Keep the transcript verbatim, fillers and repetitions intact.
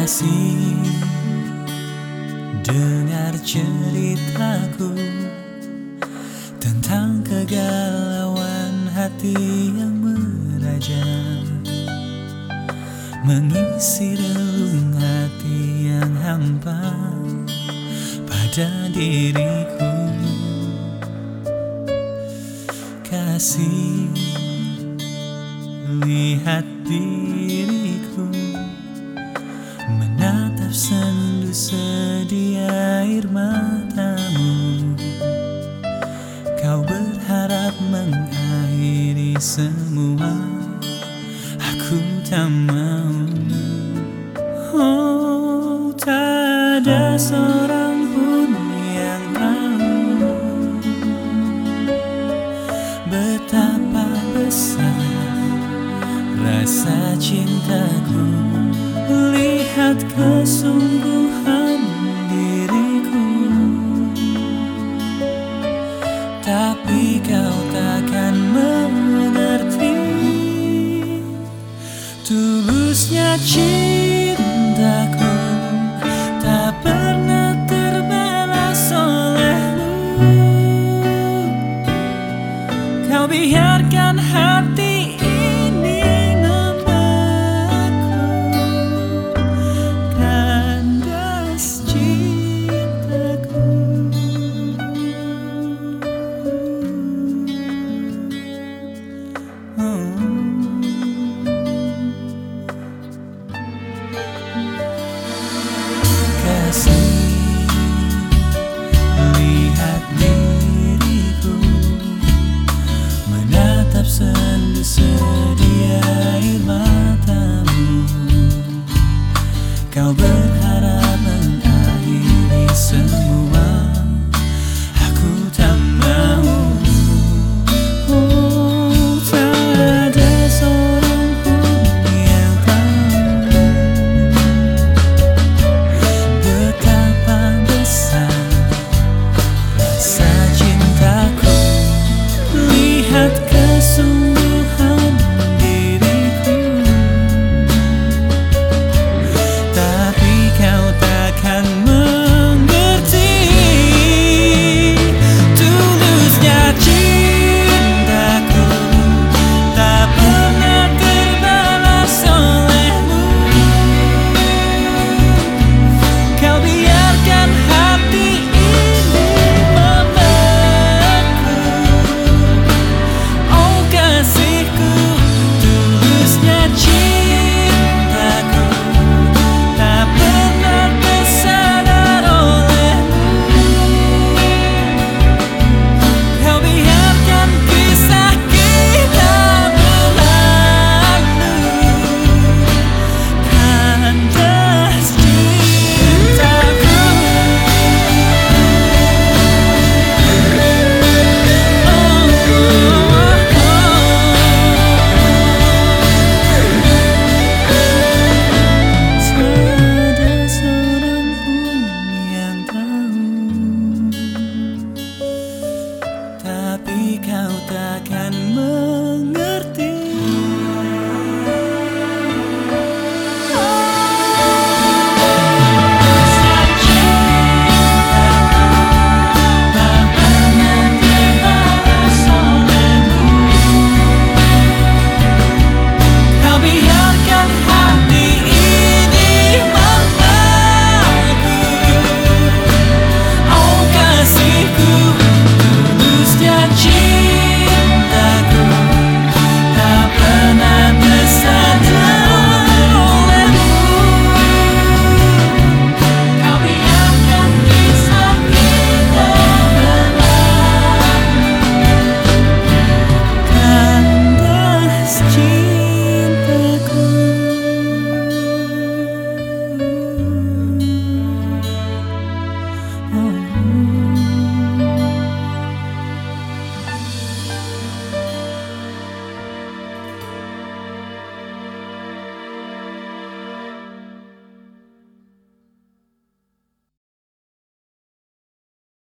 Kasih, dengar ceritaku tentang kegalauan hati yang merajang, mengisi relung hati yang hampa pada diriku. Kasih, lihat diriku menatap sendu sedih air matamu. Kau berharap mengakhiri semua, aku tak mau. Oh, tak ada seorang pun yang tahu betapa besar rasa cintaku. Lihat kesungguhan diriku, tapi kau takkan mengerti tulusnya cintaku. Tak pernah terbalas olehmu. Kau biarkan hati ini sendu sedih air matamu. Kau berharap mengakhiri semua,